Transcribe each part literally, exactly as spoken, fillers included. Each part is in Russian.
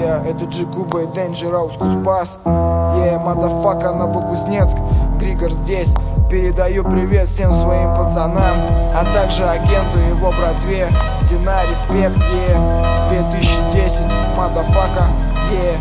Yeah, это G Kuba и Dangerous Кузбасс. Yeah, мазафака, Новокузнецк. Григор здесь. Передаю привет всем своим пацанам, а также агенту и его братве. Стена, респект, yeah. две тысячи десять, мазафака, yeah.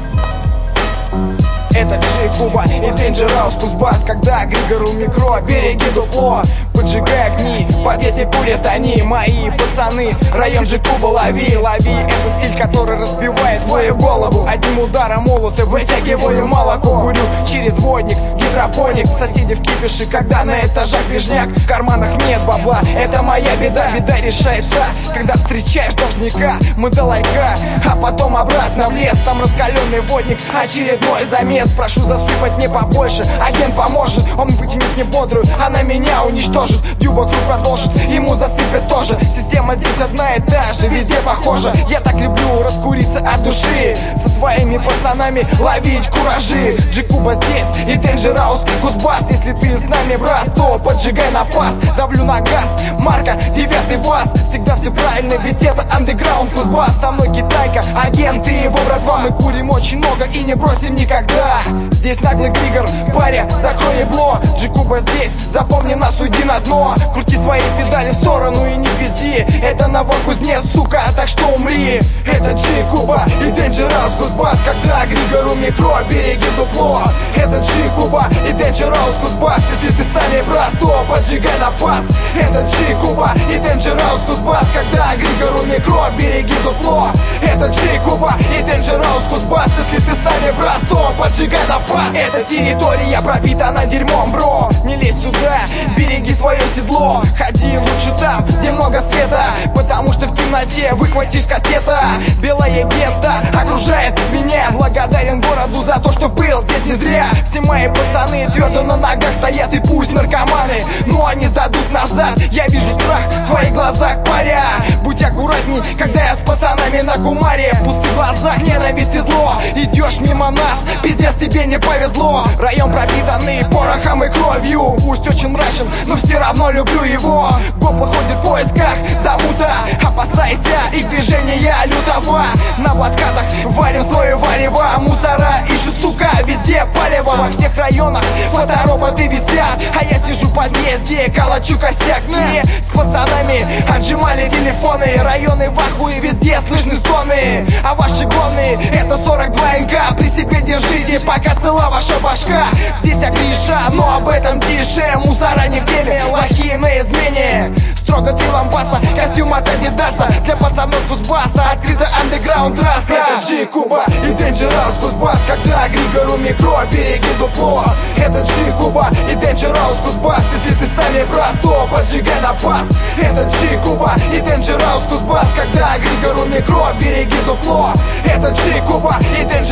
Это G Kuba и Dangerous Кузбасс. Когда Григору микро, береги дупло. Поджигай огни, в подъезде курят они, мои пацаны. Район G Kuba, лови, лови. Это стиль, который разбивает твою голову. Одним ударом молота вытягиваю молоко. Курю через водник, гидропоник. Соседи в кипише, когда на этажах движняк. В карманах нет бабла, это моя беда. Беда решается, когда встречаешь должника. Мы до ларька, а потом обратно в лес. Там раскаленный водник, очередной замес. Прошу засыпать мне побольше, агент поможет. Он вытянет мне бодрую, она меня уничтожит. Дюба круг продолжит, ему засыпят тоже. Система здесь одна и та же, везде похожа. Я так люблю раскуриться от души, со своими пацанами ловить куражи. G Kuba здесь и Dangerous Кузбасс. Если ты с нами, брат, то поджигай на пас. Давлю на газ, марка девятый ВАЗ. Всегда все правильно, ведь это андеграунд Кузбасс. Со мной китайка, агент и его братва. Мы курим очень много и не бросим никогда. Здесь наглый Григор, паря, закрой ебло. G Kuba здесь, запомни нас, уйди на дно. Крути свои педали в сторону и не пизди. Это Новокузнецк, сука, так что умри. Это G Kuba и Dangerous Кузбасс. Когда Григору микро, береги дупло. Это G Kuba и Dangerous Кузбасс. Если ты с нами, брат, то поджигай на пас. Это G Kuba и Dangerous Кузбасс. Когда Григору микро, береги дупло. Это G Kuba и Dangerous Кузбасс. Если ты с нами, брат, то поджигай на пас. Эта территория пропитана дерьмом, бро. Не лезь сюда, береги свое седло. Ходи лучше там, где много света, потому что в темноте выхватишь кастета. Белая гента окружает меня. Благодарен городу за то, что был здесь не зря. Все мои пацаны твердо на ногах стоят, и пусть наркоманы, но они сдадут назад. Я вижу страх в твоих глазах, паря. Будь аккуратней, когда я с пацанами на кумаре. В пустых глазах ненависть и зло. Идешь мимо нас, пиздец, тебе не повезло. Район пропитанный порохом и кровью. Пусть очень мрачен, но все равно люблю его. Гопы ходят в поисках замута. Опасайся их движения лютого. На плацкатах варим свое варево. Мусора ищут, сука, везде палево. Во всех районах фотороботы висят, а я сижу в подъезде, калачу косяки. С пацанами отжимали телефоны. Районы в ахуе, везде слышны стоны. А ваши гоны это сорок два эн ка. При себе держите, пока цела ваша башка. Здесь агриша, но об этом тише. Мусора не в теме, лохи на измене. Строго три лампаса, костюм от Адидаса. Для пацанов Кузбасса открыта андеграунд трасса. Это G Kuba и Dangerous Кузбасс. Когда Григору микро, береги дупло. Это G Kuba и Dangerous Кузбасс. Если ты с нами, брат, то поджигай на пас. Это G Kuba и Dangerous Кузбасс. Когда Григору микро, береги дупло. Это G Kuba и Dangerous